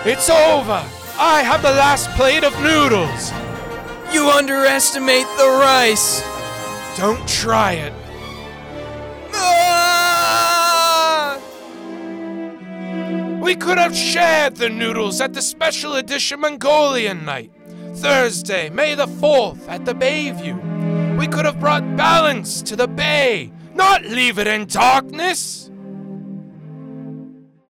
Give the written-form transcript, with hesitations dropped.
It's over! I have the last plate of noodles! You underestimate the rice! Don't try it. Ah! We could have shared the noodles at the special edition Mongolian night, Thursday, May the 4th, at the Bayview. We could have brought balance to the bay, not leave it in darkness.